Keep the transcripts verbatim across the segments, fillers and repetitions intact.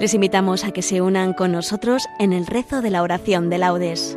Les invitamos a que se unan con nosotros en el rezo de la oración de laudes.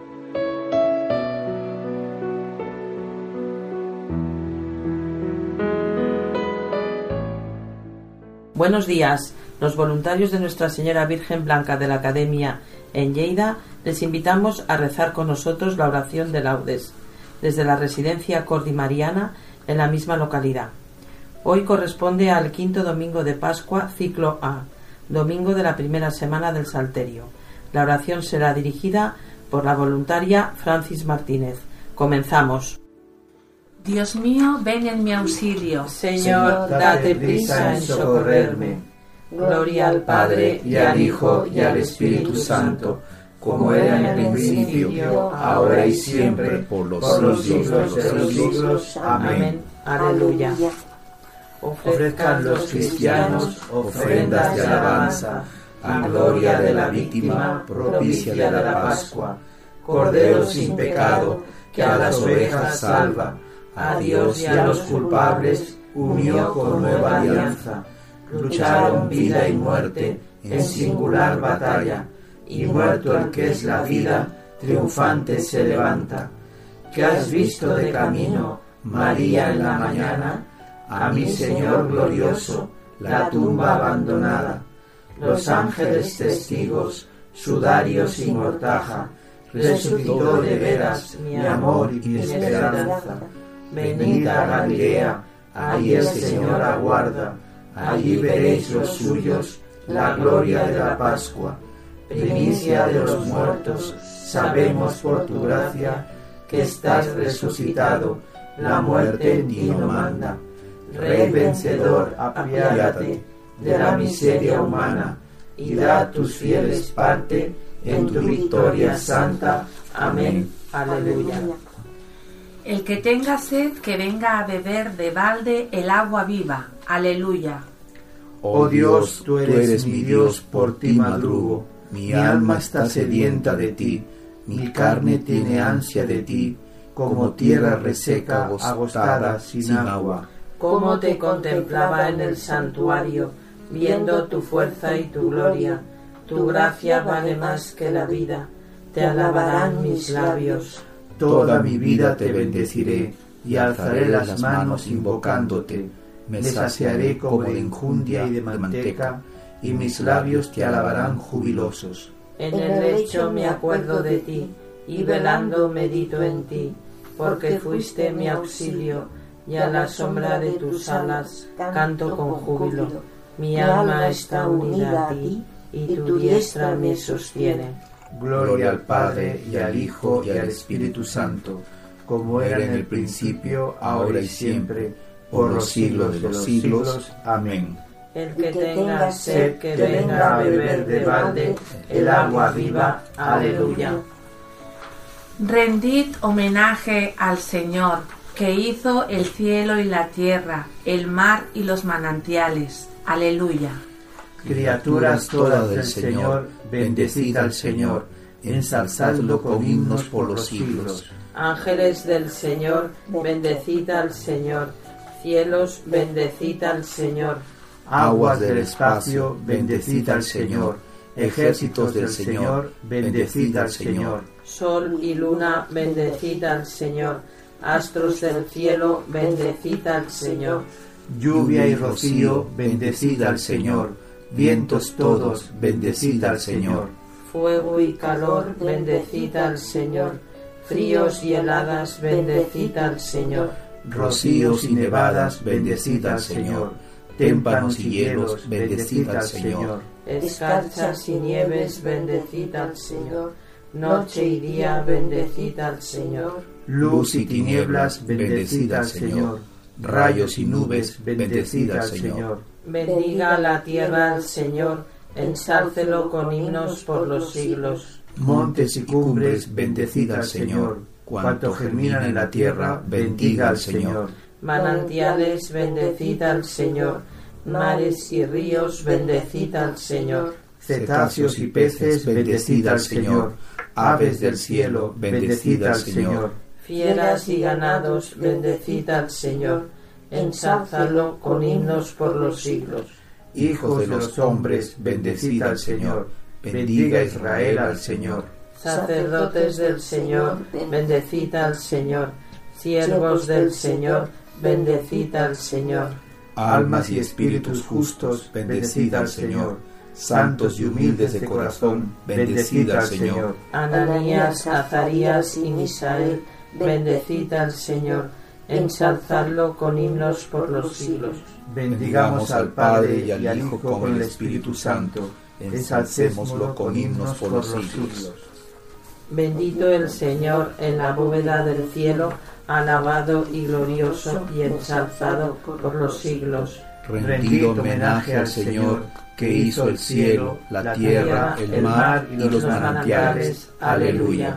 Buenos días. Los voluntarios de Nuestra Señora Virgen Blanca de la Academia en Lleida les invitamos a rezar con nosotros la oración de laudes desde la residencia Cordi Mariana en la misma localidad. Hoy corresponde al quinto domingo de Pascua, ciclo A, domingo de la primera semana del Salterio. La oración será dirigida por la voluntaria Francis Martínez. Comenzamos. Dios mío, ven en mi auxilio. Señor, date prisa en socorrerme. Gloria al Padre, y al Hijo, y al Espíritu Santo, como era en el principio, ahora y siempre, por los, por los siglos de los siglos. Amén. Aleluya. Ofrezcan los cristianos ofrendas de alabanza, a gloria de la víctima propicia de la Pascua, Cordero sin pecado, que a las ovejas salva, a Dios y a los culpables unió con nueva alianza. Lucharon vida y muerte en singular batalla, y muerto el que es la vida, triunfante se levanta. ¿Qué has visto de camino, María, en la mañana? A mi Señor glorioso, la tumba abandonada. Los ángeles testigos, sudarios y mortaja, resucitó de veras mi amor y mi esperanza. Venid a Galilea, allí el Señor aguarda, allí veréis los suyos, la gloria de la Pascua. Primicia de los muertos, sabemos por tu gracia que estás resucitado, la muerte en ti no manda. Rey vencedor, apiádate de la miseria humana y da a tus fieles parte en tu victoria santa. Amén. Aleluya. El que tenga sed, que venga a beber de balde el agua viva. Aleluya. Oh Dios, tú eres mi Dios, por ti madrugo. Mi alma está sedienta de ti, mi carne tiene ansia de ti, como tierra reseca, agostada, sin agua. Cómo te contemplaba en el santuario, viendo tu fuerza y tu gloria. Tu gracia vale más que la vida, te alabarán mis labios. Toda mi vida te bendeciré, y alzaré las manos invocándote. Me saciaré como de enjundia y de manteca, y mis labios te alabarán jubilosos. En el lecho me acuerdo de ti, y velando medito en ti, porque fuiste mi auxilio, y a la sombra de tus alas canto con júbilo. Mi alma está unida a ti, y tu diestra me sostiene. Gloria al Padre, y al Hijo, y al Espíritu Santo, como era en el principio, ahora y siempre, por los siglos de los siglos. Amén. El que tenga sed, que venga a beber de balde el agua viva. Aleluya. Rendid homenaje al Señor, que hizo el cielo y la tierra, el mar y los manantiales. Aleluya. Criaturas todas del Señor, bendecid al Señor, ensalzadlo con himnos por los siglos. Ángeles del Señor, bendecid al Señor. Cielos, bendecid al Señor. Aguas del espacio, bendecid al Señor. Ejércitos del Señor, bendecid al Señor. Sol y luna, bendecid al Señor. Astros del cielo, bendecid al Señor. Lluvia y rocío, bendecid al Señor. Vientos todos, bendecid al Señor. Fuego y calor, bendecid al Señor. Fríos y heladas, bendecid al Señor. Rocíos y nevadas, bendecid al Señor. Témpanos y hielos, bendecid al Señor. Escarchas y nieves, bendecid al Señor. Noche y día, bendecid al Señor. Luz y tinieblas, bendecid al Señor. Rayos y nubes, bendecid al Señor. Bendiga la tierra al Señor, ensálcelo con himnos por los siglos. Montes y cumbres, bendecid al Señor. Cuanto germina en la tierra, bendiga al Señor. Manantiales, bendecid al Señor. Mares y ríos, bendecid al Señor. Cetáceos y peces, bendecid al Señor. Aves del cielo, bendecid al Señor. Fieras y ganados, bendecid al Señor. Ensálzalo con himnos por los siglos. Hijos de los hombres, bendecid al Señor. Bendiga Israel al Señor. Sacerdotes del Señor, bendecid al Señor. Siervos del Señor, bendecid al Señor. Almas y espíritus justos, bendecid al Señor. Santos y humildes de corazón, bendecid al Señor. Ananías, Azarías y Misael, bendecid al Señor. Ensalzadlo con himnos por los siglos. Bendigamos al Padre y al Hijo con el Espíritu Santo. Ensalcémoslo con himnos por los siglos. Bendito el Señor en la bóveda del cielo, alabado y glorioso y ensalzado por los siglos. Rendido homenaje al Señor, que hizo el cielo, la tierra, el mar y los manantiales. Aleluya.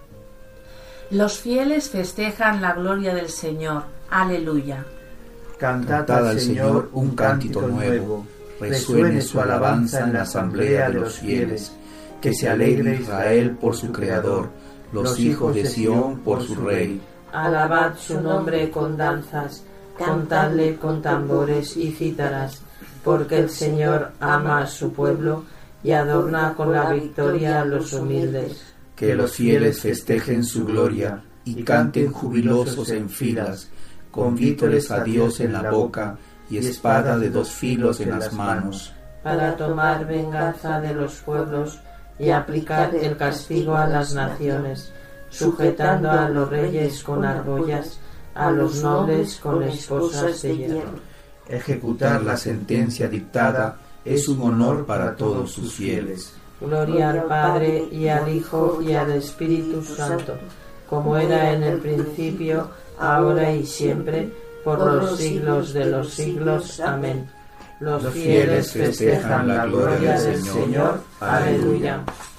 Los fieles festejan la gloria del Señor. Aleluya. Cantad al Señor un cántico nuevo, resuene su alabanza en la asamblea de los fieles. Que se alegre Israel por su Creador, los hijos de Sión por su Rey. Alabad su nombre con danzas, cantadle con tambores y cítaras, porque el Señor ama a su pueblo y adorna con la victoria a los humildes. Que los fieles festejen su gloria y canten jubilosos en filas, con vítores a Dios en la boca y espada de dos filos en las manos. Para tomar venganza de los pueblos y aplicar el castigo a las naciones, sujetando a los reyes con argollas, a los nobles con esposas de hierro. Ejecutar la sentencia dictada es un honor para todos sus fieles. Gloria al Padre y al Hijo y al Espíritu Santo, como era en el principio, ahora y siempre, por los siglos de los siglos. Amén. Los fieles festejan la gloria del Señor. Aleluya.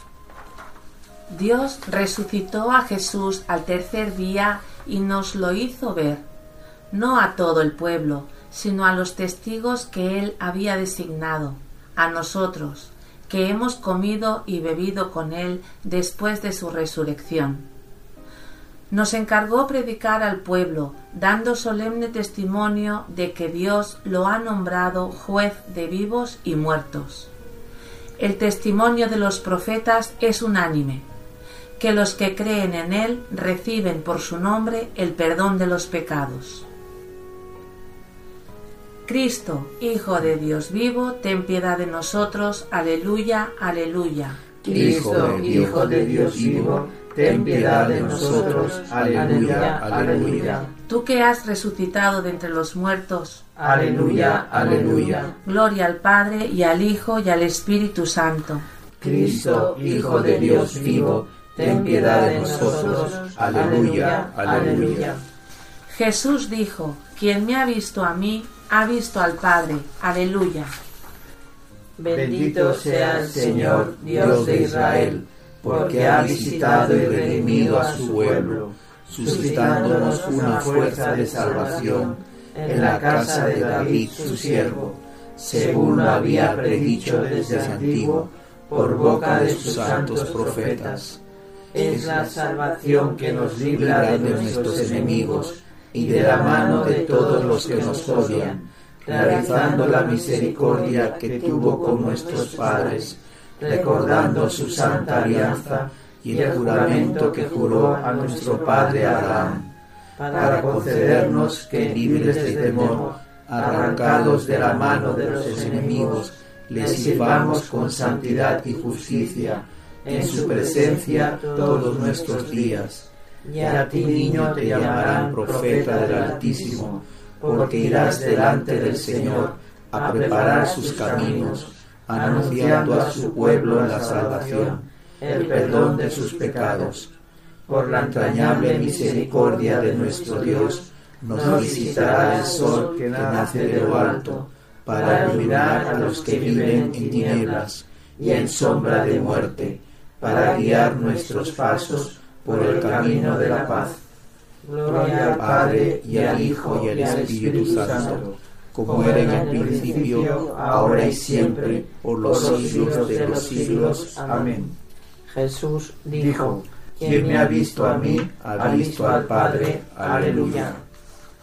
Dios resucitó a Jesús al tercer día y nos lo hizo ver, no a todo el pueblo, sino a los testigos que Él había designado, a nosotros, que hemos comido y bebido con Él después de su resurrección. Nos encargó predicar al pueblo, dando solemne testimonio de que Dios lo ha nombrado juez de vivos y muertos. El testimonio de los profetas es unánime, que los que creen en Él reciben por su nombre el perdón de los pecados. Cristo, Hijo de Dios vivo, ten piedad de nosotros. Aleluya, aleluya. Cristo, Hijo de Dios vivo, ten piedad de nosotros. Aleluya, aleluya. Tú que has resucitado de entre los muertos. Aleluya, aleluya. Gloria al Padre y al Hijo y al Espíritu Santo. Cristo, Hijo de Dios vivo, ten piedad de nosotros. Aleluya, aleluya. Jesús dijo: quien me ha visto a mí, ha visto al Padre. Aleluya. Bendito sea el Señor, Dios de Israel, porque ha visitado y redimido a su pueblo, suscitándonos una fuerza de salvación en la casa de David su siervo, según lo había predicho desde antiguo por boca de sus santos profetas. Es la salvación que nos libra de nuestros enemigos y de la mano de todos los que nos odian, realizando la misericordia que tuvo con nuestros padres, recordando su santa alianza y el juramento que juró a nuestro padre Abraham, para concedernos que, libres de temor, arrancados de la mano de los enemigos, les sirvamos con santidad y justicia en su presencia todos nuestros días. Y a ti, niño, te llamarán profeta del Altísimo, porque irás delante del Señor a preparar sus caminos, anunciando a su pueblo la salvación, el perdón de sus pecados. Por la entrañable misericordia de nuestro Dios, nos visitará el sol que nace de lo alto, para iluminar a los que viven en tinieblas y en sombra de muerte, para guiar nuestros pasos por el camino de la paz. Gloria al Padre, y al Hijo, y al Espíritu Santo, como era en el principio, ahora y siempre, por los siglos de los siglos. Amén. Jesús dijo: quien me ha visto a mí, ha visto al Padre. Aleluya.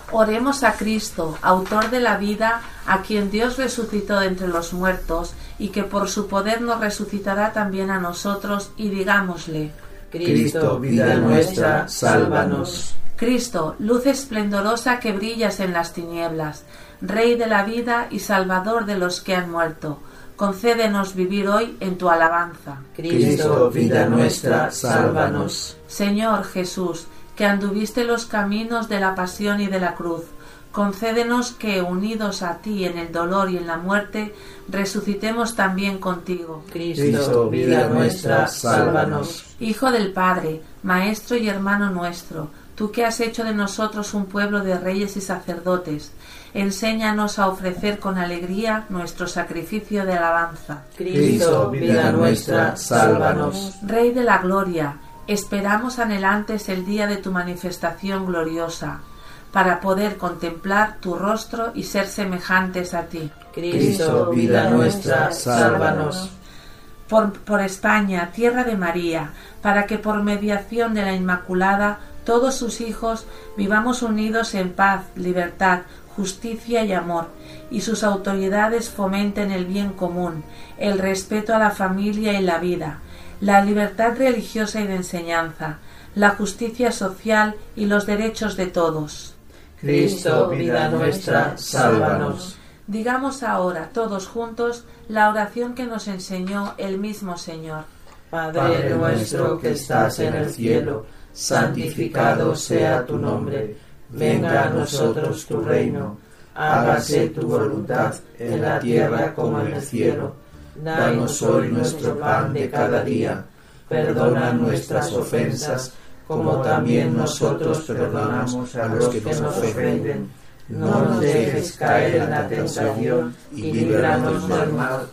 Oremos a Cristo, autor de la vida, a quien Dios resucitó de entre los muertos, y que por su poder nos resucitará también a nosotros, y digámosle: Cristo, vida nuestra, sálvanos. Cristo, luz esplendorosa que brillas en las tinieblas, Rey de la vida y Salvador de los que han muerto, concédenos vivir hoy en tu alabanza. Cristo, vida nuestra, sálvanos. Señor Jesús, que anduviste los caminos de la pasión y de la cruz, concédenos que, unidos a ti en el dolor y en la muerte, resucitemos también contigo. Cristo, vida nuestra, sálvanos. Hijo del Padre, Maestro y hermano nuestro, tú que has hecho de nosotros un pueblo de reyes y sacerdotes, enséñanos a ofrecer con alegría nuestro sacrificio de alabanza. Cristo, vida nuestra, sálvanos. Rey de la gloria, esperamos anhelantes el día de tu manifestación gloriosa, para poder contemplar tu rostro y ser semejantes a ti. Cristo, vida nuestra, sálvanos. Por, por España, tierra de María, para que por mediación de la Inmaculada todos sus hijos vivamos unidos en paz, libertad, justicia y amor, y sus autoridades fomenten el bien común, el respeto a la familia y la vida, la libertad religiosa y de enseñanza, la justicia social y los derechos de todos. Cristo, vida nuestra, sálvanos. Digamos ahora, todos juntos, la oración que nos enseñó el mismo Señor. Padre nuestro que estás en el cielo, santificado sea tu nombre. Venga a nosotros tu reino. Hágase tu voluntad en la tierra como en el cielo. Danos hoy nuestro pan de cada día. Perdona nuestras ofensas, como también nosotros perdonamos a los que nos ofenden. No nos dejes caer en la tentación y líbranos del mal.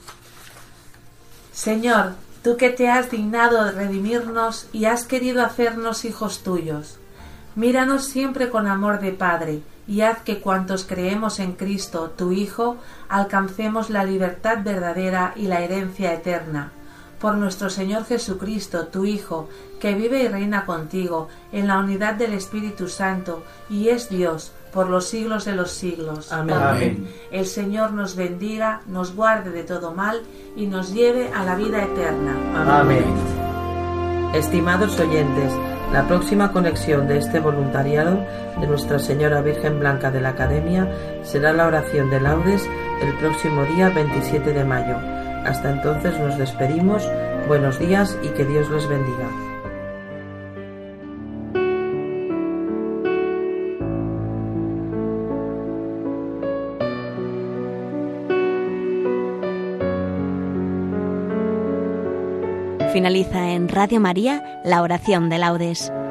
Señor, tú que te has dignado de redimirnos y has querido hacernos hijos tuyos, míranos siempre con amor de Padre y haz que cuantos creemos en Cristo, tu Hijo, alcancemos la libertad verdadera y la herencia eterna. Por nuestro Señor Jesucristo, tu Hijo, que vive y reina contigo en la unidad del Espíritu Santo y es Dios por los siglos de los siglos. Amén. Amén. El Señor nos bendiga, nos guarde de todo mal y nos lleve a la vida eterna. Amén. Estimados oyentes, la próxima conexión de este voluntariado de Nuestra Señora Virgen Blanca de la Academia será la oración de laudes el próximo día veintisiete de mayo. Hasta entonces nos despedimos, buenos días y que Dios les bendiga. Finaliza en Radio María la oración de laudes.